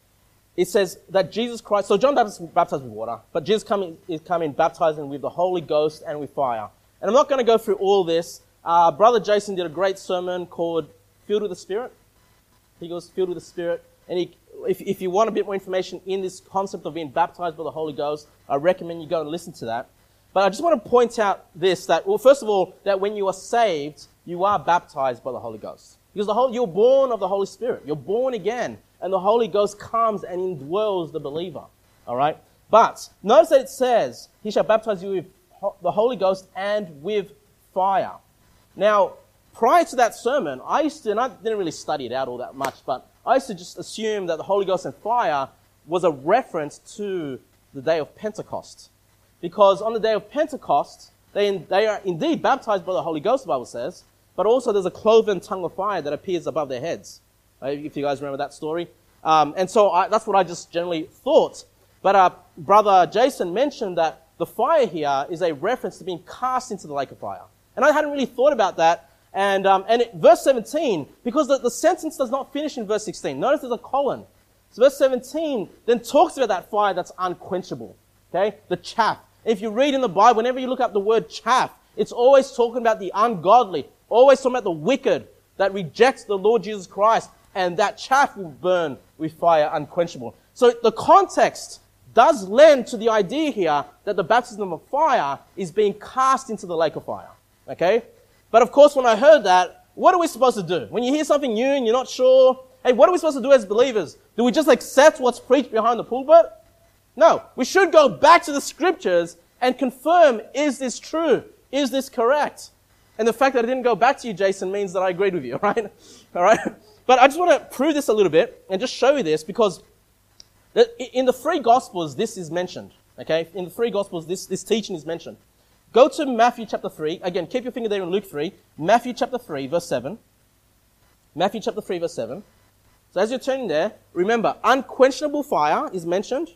S1: It says that Jesus Christ, so John the Baptist baptized with water, but Jesus coming, is coming baptizing with the Holy Ghost and with fire. And I'm not going to go through all this. Uh, Brother Jason did a great sermon called Filled with the Spirit. He goes, Filled with the Spirit. And he, if, if you want a bit more information in this concept of being baptized by the Holy Ghost, I recommend you go and listen to that. But I just want to point out this, that, well, first of all, that when you are saved, you are baptized by the Holy Ghost. Because the whole, you're born of the Holy Spirit. You're born again. And the Holy Ghost comes and indwells the believer. All right? But notice that it says, "He shall baptize you with the Holy Ghost and with fire." Now, prior to that sermon, I used to, and I didn't really study it out all that much, but I used to just assume that the Holy Ghost and fire was a reference to the day of Pentecost. Because on the day of Pentecost, they, they are indeed baptized by the Holy Ghost, the Bible says, but also there's a cloven tongue of fire that appears above their heads. Uh, if you guys remember that story. Um, and so I, that's what I just generally thought. But uh, Brother Jason mentioned that the fire here is a reference to being cast into the lake of fire. And I hadn't really thought about that And, um, and it, verse seventeen, because the, the sentence does not finish in verse sixteen. Notice there's a colon. So verse seventeen then talks about that fire that's unquenchable. Okay? The chaff. If you read in the Bible, whenever you look up the word chaff, it's always talking about the ungodly, always talking about the wicked that rejects the Lord Jesus Christ, and that chaff will burn with fire unquenchable. So the context does lend to the idea here that the baptism of fire is being cast into the lake of fire. Okay? But of course, when I heard that, what are we supposed to do? When you hear something new and you're not sure, hey, what are we supposed to do as believers? Do we just accept what's preached behind the pulpit? No. We should go back to the scriptures and confirm, is this true? Is this correct? And the fact that I didn't go back to you, Jason, means that I agreed with you, right? All right? But I just want to prove this a little bit and just show you this, because in the three Gospels, this is mentioned. Okay? In the three Gospels, this, this teaching is mentioned. Go to Matthew chapter three. Again, keep your finger there in Luke three. Matthew chapter three, verse seven. Matthew chapter three, verse seven. So as you're turning there, remember, unquenchable fire is mentioned.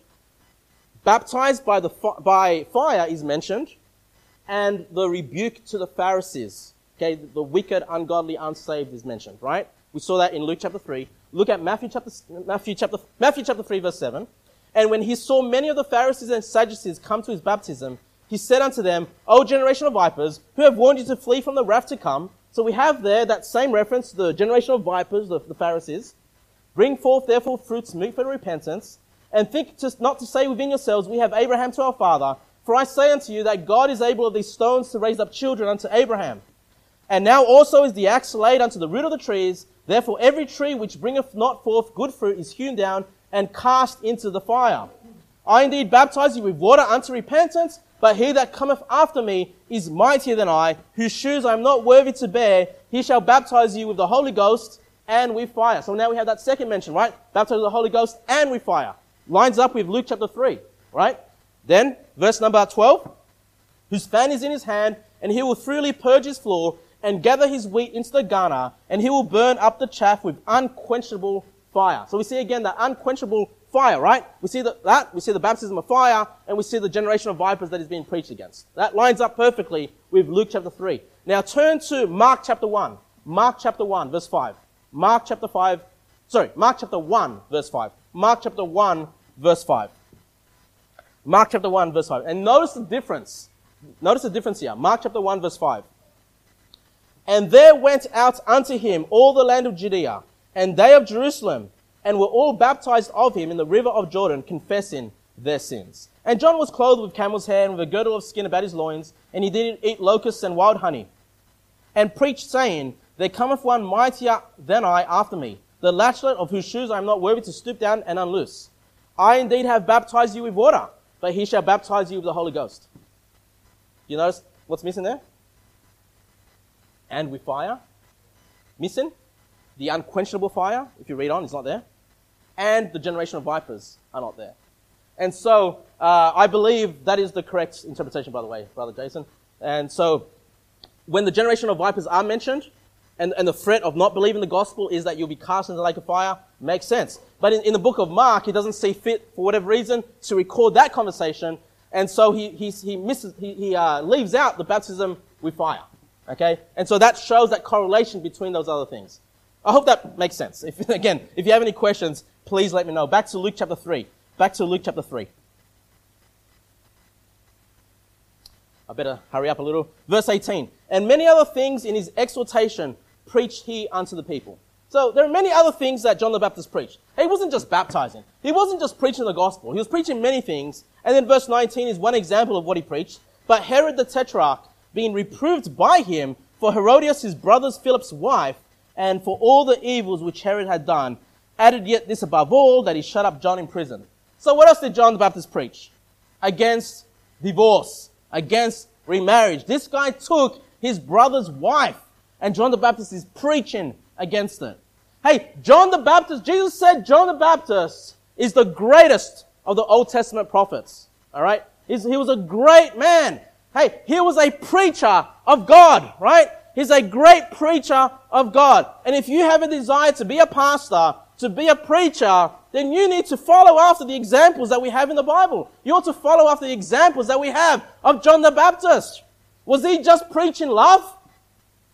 S1: Baptized by, the, by fire is mentioned. And the rebuke to the Pharisees. Okay, the wicked, ungodly, unsaved is mentioned, right? We saw that in Luke chapter three. Look at Matthew chapter, Matthew chapter, Matthew chapter three, verse seven. And when he saw many of the Pharisees and Sadducees come to his baptism, he said unto them, O generation of vipers, who have warned you to flee from the wrath to come? So we have there that same reference to the generation of vipers, the, the Pharisees. Bring forth therefore fruits meet for repentance, and think to, not to say within yourselves, we have Abraham to our father. For I say unto you that God is able of these stones to raise up children unto Abraham. And now also is the axe laid unto the root of the trees. Therefore every tree which bringeth not forth good fruit is hewn down and cast into the fire. I indeed baptize you with water unto repentance, but he that cometh after me is mightier than I, whose shoes I am not worthy to bear. He shall baptize you with the Holy Ghost and with fire. So now we have that second mention, right? Baptized with the Holy Ghost and with fire. Lines up with Luke chapter three, right? Then, verse number twelve, whose fan is in his hand, and he will freely purge his floor, and gather his wheat into the garner, and he will burn up the chaff with unquenchable fire. So we see again that unquenchable fire, right? We see the, that, we see the baptism of fire, and we see the generation of vipers that is being preached against. That lines up perfectly with Luke chapter three. Now turn to Mark chapter one. Mark chapter one, verse five. Mark chapter five, sorry, Mark chapter one, verse five. Mark chapter one, verse five. Mark chapter one, verse five. And notice the difference. Notice the difference here. Mark chapter one, verse five. And there went out unto him all the land of Judea, and they of Jerusalem, and were all baptized of him in the river of Jordan, confessing their sins. And John was clothed with camel's hair, and with a girdle of skin about his loins, and he did eat locusts and wild honey, and preached, saying, There cometh one mightier than I after me, the latchet of whose shoes I am not worthy to stoop down and unloose. I indeed have baptized you with water, but he shall baptize you with the Holy Ghost. You notice what's missing there? And with fire. Missing. The unquenchable fire, if you read on, is not there. And the generation of vipers are not there. And so, uh, I believe that is the correct interpretation, by the way, Brother Jason. And so, when the generation of vipers are mentioned, and, and the threat of not believing the gospel is that you'll be cast into the lake of fire, makes sense. But in, in the book of Mark, he doesn't see fit, for whatever reason, to record that conversation. And so he, he, he misses, he, he uh, leaves out the baptism with fire. Okay? And so that shows that correlation between those other things. I hope that makes sense. If, again, if you have any questions, please let me know. Back to Luke chapter three. Back to Luke chapter three. I better hurry up a little. Verse eighteen. And many other things in his exhortation preached he unto the people. So there are many other things that John the Baptist preached. He wasn't just baptizing. He wasn't just preaching the gospel. He was preaching many things. And then verse nineteen is one example of what he preached. But Herod the Tetrarch, being reproved by him for Herodias his brother Philip's wife, and for all the evils which Herod had done, added yet this above all, that he shut up John in prison. So what else did John the Baptist preach? Against divorce, against remarriage. This guy took his brother's wife, and John the Baptist is preaching against it. Hey, John the Baptist, Jesus said John the Baptist is the greatest of the Old Testament prophets. All right? He's, he was a great man. Hey, he was a preacher of God, right? He's a great preacher of God. And if you have a desire to be a pastor, to be a preacher, then you need to follow after the examples that we have in the Bible. You ought to follow after the examples that we have of John the Baptist. Was he just preaching love?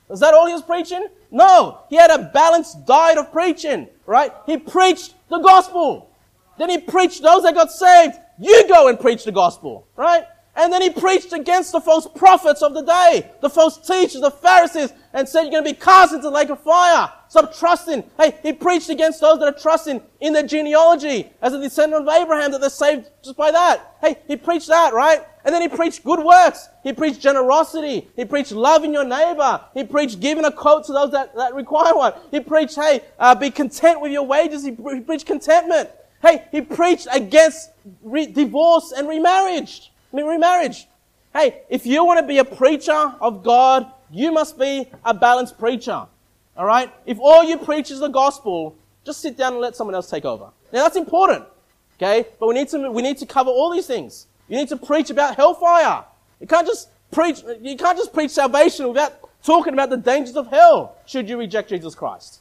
S1: Was that all he was preaching? No. He had a balanced diet of preaching, right? He preached the gospel. Then he preached those that got saved. You go and preach the gospel, right? And then he preached against the false prophets of the day, the false teachers, the Pharisees, and said you're going to be cast into the lake of fire. Stop trusting. Hey, he preached against those that are trusting in their genealogy as a descendant of Abraham, that they're saved just by that. Hey, he preached that, right? And then he preached good works. He preached generosity. He preached loving your neighbor. He preached giving a coat to those that, that require one. He preached, hey, uh, be content with your wages. He, he preached contentment. Hey, he preached against re- divorce and remarriage. I mean, remarriage. Hey, if you want to be a preacher of God, you must be a balanced preacher. All right? If all you preach is the gospel, just sit down and let someone else take over. Now, that's important. Okay? But we need to, we need to cover all these things. You need to preach about hellfire. You can't just preach, you can't just preach salvation without talking about the dangers of hell should you reject Jesus Christ.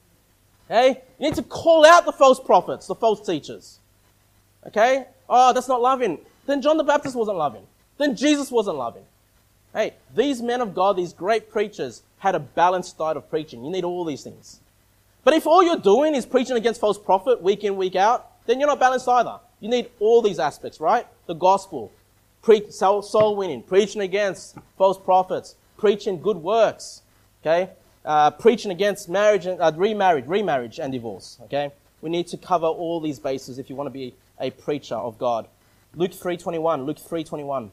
S1: Okay? You need to call out the false prophets, the false teachers. Okay? Oh, that's not loving. Then John the Baptist wasn't loving. Then Jesus wasn't loving. Hey, these men of God, these great preachers, had a balanced diet of preaching. You need all these things. But if all you're doing is preaching against false prophet week in, week out, then you're not balanced either. You need all these aspects, right? The gospel, pre- soul, soul winning, preaching against false prophets, preaching good works, okay? Uh, preaching against marriage and uh, remarriage, remarriage and divorce, okay? We need to cover all these bases if you want to be a preacher of God. Luke three twenty-one, Luke three twenty-one.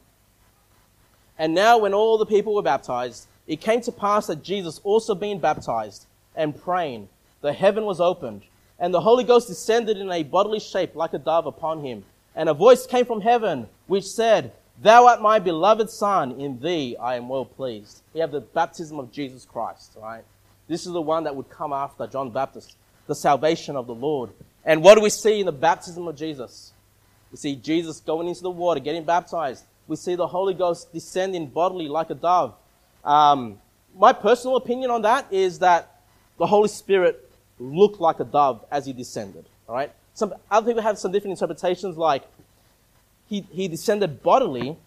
S1: And now when all the people were baptized, it came to pass that Jesus also being baptized and praying, the heaven was opened, and the Holy Ghost descended in a bodily shape like a dove upon him. And a voice came from heaven, which said, Thou art my beloved Son, in thee I am well pleased. We have the baptism of Jesus Christ, right? This is the one that would come after John the Baptist, the salvation of the Lord. And what do we see in the baptism of Jesus? We see Jesus going into the water, getting baptized. We see the Holy Ghost descending bodily like a dove. Um, my personal opinion on that is that the Holy Spirit looked like a dove as he descended. All right. Some other people have some different interpretations, like he he descended bodily,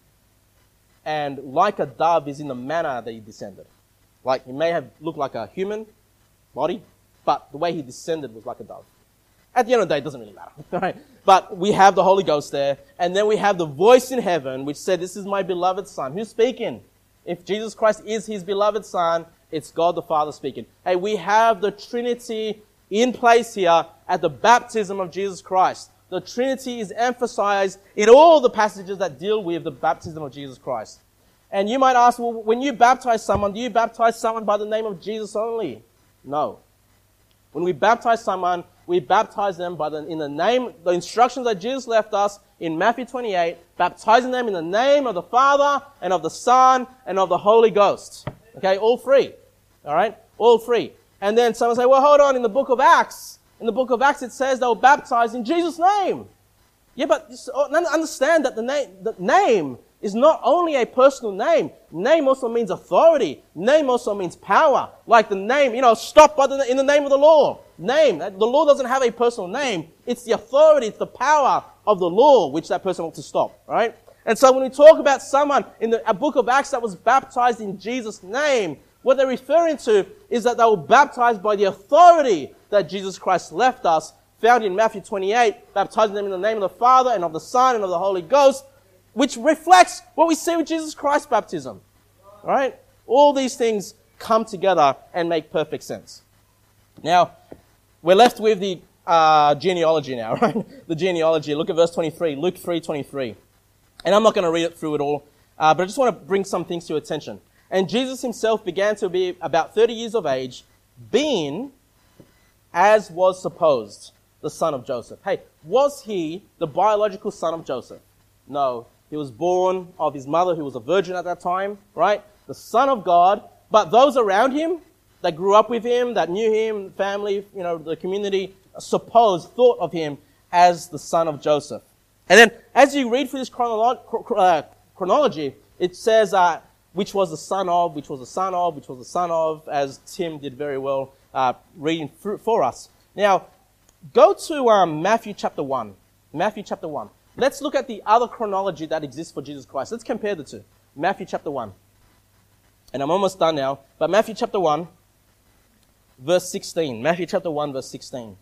S1: and like a dove is in the manner that he descended. Like he may have looked like a human body, but the way he descended was like a dove. At the end of the day, it doesn't really matter. Right? But we have the Holy Ghost there, and then we have the voice in heaven which said, This is my beloved Son. Who's speaking? If Jesus Christ is his beloved Son, it's God the Father speaking. Hey, we have the Trinity in place here at the baptism of Jesus Christ. The Trinity is emphasized in all the passages that deal with the baptism of Jesus Christ. And you might ask, well, when you baptize someone, do you baptize someone by the name of Jesus only? No. When we baptize someone, we baptize them by the, in the name, the instructions that Jesus left us in Matthew twenty-eight, baptizing them in the name of the Father and of the Son and of the Holy Ghost. Okay, all three. All right, all three. And then someone say, well, hold on, in the book of Acts, in the book of Acts it says they were baptized in Jesus' name. Yeah, but understand that the name, the name is not only a personal name. Name also means authority. Name also means power. Like the name, you know, stop by the, in the name of the law. Name. The law doesn't have a personal name. It's the authority, it's the power of the law which that person wants to stop, right? And so when we talk about someone in the a book of Acts that was baptized in Jesus' name, what they're referring to is that they were baptized by the authority that Jesus Christ left us, found in Matthew twenty-eight, baptizing them in the name of the Father and of the Son and of the Holy Ghost, which reflects what we see with Jesus Christ's baptism. All right? All these things come together and make perfect sense. Now, we're left with the uh, genealogy now, right? The genealogy. Look at verse twenty-three, Luke three twenty-three. And I'm not going to read it through it all, uh, but I just want to bring some things to your attention. And Jesus himself began to be about thirty years of age, being, as was supposed, the son of Joseph. Hey, was he the biological son of Joseph? No. He was born of his mother, who was a virgin at that time, right? The Son of God. But those around him that grew up with him, that knew him, family, you know, the community, supposed, thought of him as the son of Joseph. And then, as you read through this chronolo- uh, chronology, it says, uh, which was the son of, which was the son of, which was the son of, as Tim did very well uh, reading through for us. Now, go to um, Matthew chapter one. Matthew chapter one. Let's look at the other chronology that exists for Jesus Christ. Let's compare the two. Matthew chapter one. And I'm almost done now. But Matthew chapter one, verse sixteen. Matthew chapter one, verse sixteen.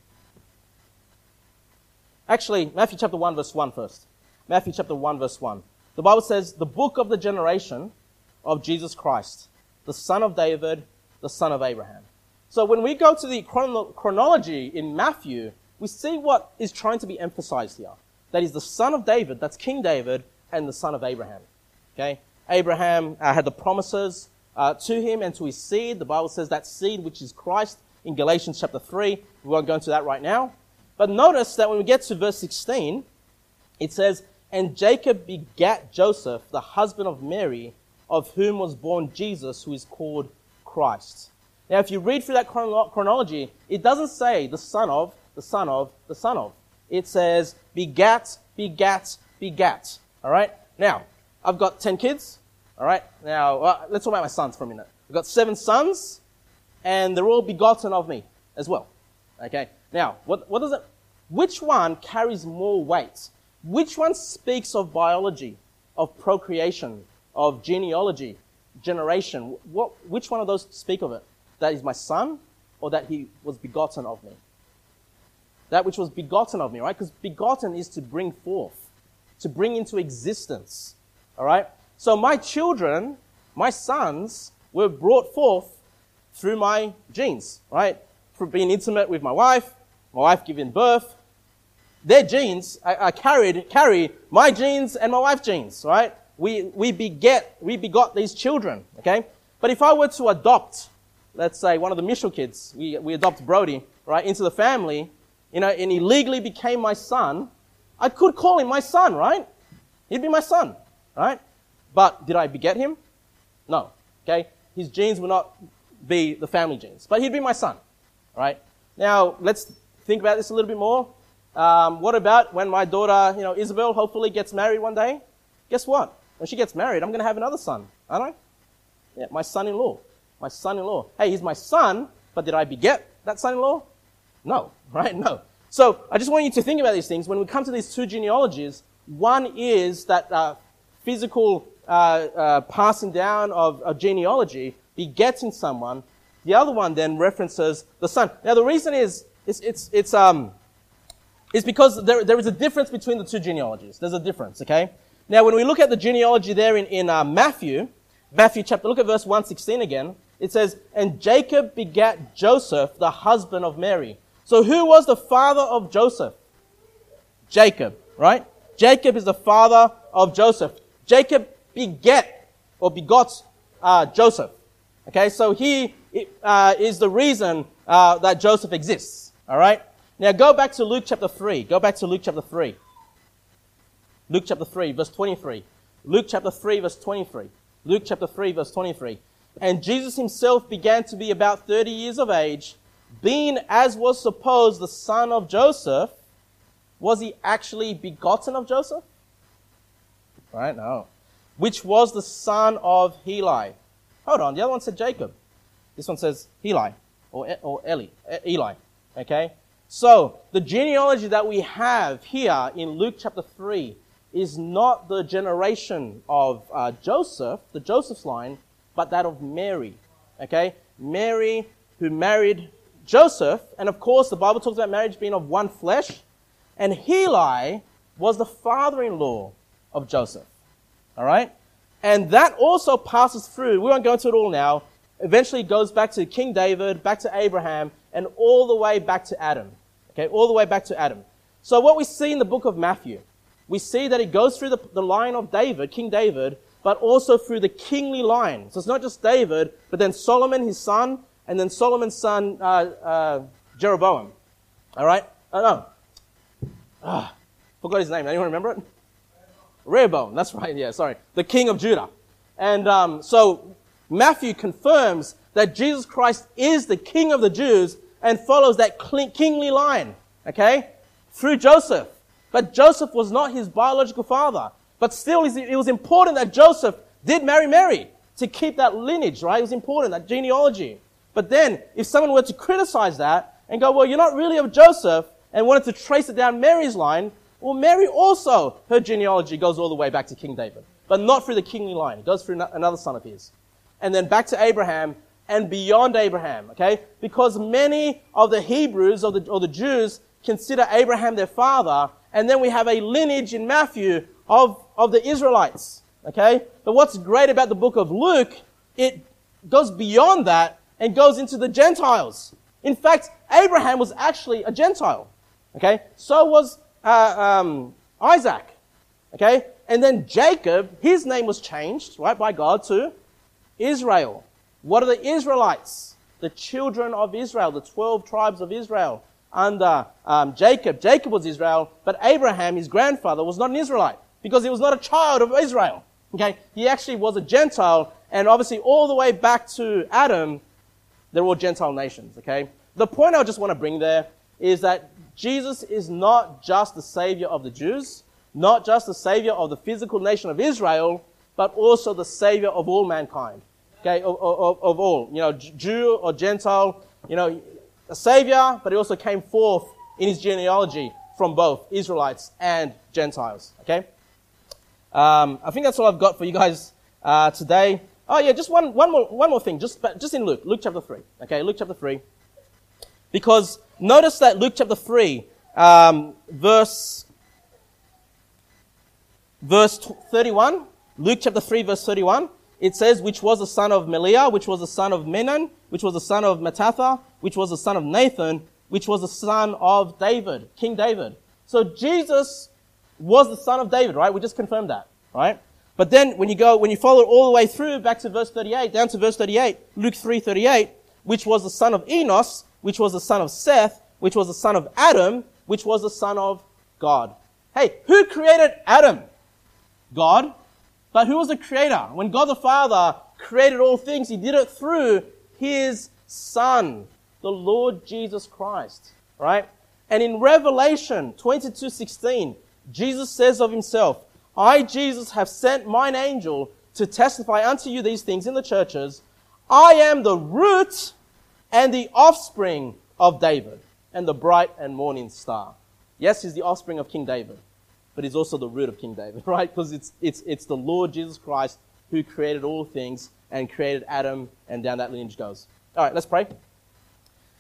S1: Actually, Matthew chapter one, verse one first. Matthew chapter one, verse one. The Bible says, the book of the generation of Jesus Christ, the son of David, the son of Abraham. So when we go to the chrono- chronology in Matthew, we see what is trying to be emphasized here. That is the son of David, that's King David, and the son of Abraham. Okay? Abraham uh, had the promises uh, to him and to his seed. The Bible says that seed, which is Christ, in Galatians chapter three. We won't go into that right now. But notice that when we get to verse sixteen, it says, and Jacob begat Joseph, the husband of Mary, of whom was born Jesus, who is called Christ. Now, if you read through that chrono- chronology, it doesn't say the son of, the son of, the son of. It says begat, begat, begat. All right? Now, I've got ten kids. All right? Now, uh, let's talk about my sons for a minute. I've got seven sons, and they're all begotten of me as well. Okay? Now, what, what does it, which one carries more weight? Which one speaks of biology, of procreation, of genealogy, generation? What, which one of those speak of it? That is my son, or that he was begotten of me? That which was begotten of me, right? Because begotten is to bring forth, to bring into existence, all right? So my children, my sons, were brought forth through my genes, right? For being intimate with my wife, my wife giving birth. Their genes are, are carried, carry my genes and my wife's genes, right? We, we beget, we begot these children, okay? But if I were to adopt, let's say one of the Mitchell kids, we, we adopt Brody, right, into the family, you know, and he legally became my son, I could call him my son, right? He'd be my son, right? But did I beget him? No, okay? His genes will not be the family genes, but he'd be my son, right? Now, let's think about this a little bit more. Um, what about when my daughter, you know, Isabel, hopefully gets married one day? Guess what? When she gets married, I'm going to have another son, aren't I? Yeah, my son-in-law. My son-in-law. Hey, he's my son, but did I beget that son-in-law? No, right? No. So I just want you to think about these things. When we come to these two genealogies, one is that uh, physical uh, uh, passing down of, of genealogy, begetting someone. The other one then references the son. Now the reason is, it's, it's, it's, um, it's because there, there is a difference between the two genealogies. There's a difference, okay? Now when we look at the genealogy there in, in uh, Matthew, Matthew chapter, look at verse one sixteen again. It says, and Jacob begat Joseph, the husband of Mary. So who was the father of Joseph? Jacob, right? Jacob is the father of Joseph. Jacob beget or begot uh, Joseph. Okay, so he uh, is the reason uh, that Joseph exists. All right? Now go back to Luke chapter three. Go back to Luke chapter three. Luke chapter three, verse twenty-three. Luke chapter three, verse twenty-three. Luke chapter three, verse twenty-three. And Jesus himself began to be about thirty years of age, being, as was supposed, the son of Joseph. Was he actually begotten of Joseph? Right? No. Which was the son of Heli. Hold on, the other one said Jacob. This one says Heli, or, or Eli, Eli. Okay? So, the genealogy that we have here in Luke chapter three is not the generation of uh, Joseph, the Joseph's line, but that of Mary. Okay? Mary, who married Joseph, and of course the Bible talks about marriage being of one flesh, and Heli was the father-in-law of Joseph. Alright? And that also passes through, we won't go into it all now, eventually goes back to King David, back to Abraham, and all the way back to Adam. Okay? All the way back to Adam. So what we see in the book of Matthew, we see that it goes through the, the line of David, King David, but also through the kingly line. So it's not just David, but then Solomon, his son, and then Solomon's son, uh, uh, Jeroboam. All right? Oh, no. Ah, forgot his name. Anyone remember it? Rehoboam. That's right. Yeah, sorry. The king of Judah. And um, so Matthew confirms that Jesus Christ is the king of the Jews and follows that kingly line. Okay? Through Joseph. But Joseph was not his biological father. But still, it was important that Joseph did marry Mary to keep that lineage, right? It was important, that genealogy. But then, if someone were to criticize that and go, well, you're not really of Joseph, and wanted to trace it down Mary's line, well, Mary also, her genealogy goes all the way back to King David. But not through the kingly line. It goes through another son of his. and then back to Abraham, and beyond Abraham, okay? Because many of the Hebrews or the, or the Jews consider Abraham their father, and then we have a lineage in Matthew of, of the Israelites, okay? But what's great about the book of Luke, it goes beyond that and goes into the Gentiles. In fact, Abraham was actually a Gentile, okay? So was uh, um, Isaac, okay? And then Jacob, his name was changed, right, by God to Israel. What are the Israelites? The children of Israel, the twelve tribes of Israel under um, Jacob. Jacob was Israel, but Abraham, his grandfather, was not an Israelite because he was not a child of Israel. Okay, he actually was a Gentile, and obviously all the way back to Adam, they're all Gentile nations. Okay, the point I just want to bring there is that Jesus is not just the Savior of the Jews, not just the Savior of the physical nation of Israel, but also the Savior of all mankind. Okay, of, of, of all, you know, Jew or Gentile, you know, a Savior, but he also came forth in his genealogy from both Israelites and Gentiles. Okay, um, I think that's all I've got for you guys uh, today. Oh yeah, just one, one more, one more thing, just just in Luke, Luke chapter three. Okay, Luke chapter three, because notice that Luke chapter three, um, verse verse thirty-one. Luke chapter three, verse thirty-one. It says, which was the son of Meliah, which was the son of Menon, which was the son of Mattatha, which was the son of Nathan, which was the son of David, King David. So Jesus was the son of David, right? We just confirmed that, right? But then when you go, when you follow it all the way through, back to verse thirty-eight, down to verse thirty-eight, Luke three thirty-eight, which was the son of Enos, which was the son of Seth, which was the son of Adam, which was the son of God. Hey, who created Adam? God. But who was the creator? When God the Father created all things, he did it through his Son, the Lord Jesus Christ, right? And in Revelation twenty-two sixteen, Jesus says of himself, I, Jesus, have sent mine angel to testify unto you these things in the churches. I am the root and the offspring of David and the bright and morning star. Yes, he's the offspring of King David, but he's also the root of King David, right? Because it's it's it's the Lord Jesus Christ who created all things and created Adam, and down that lineage goes. All right, let's pray.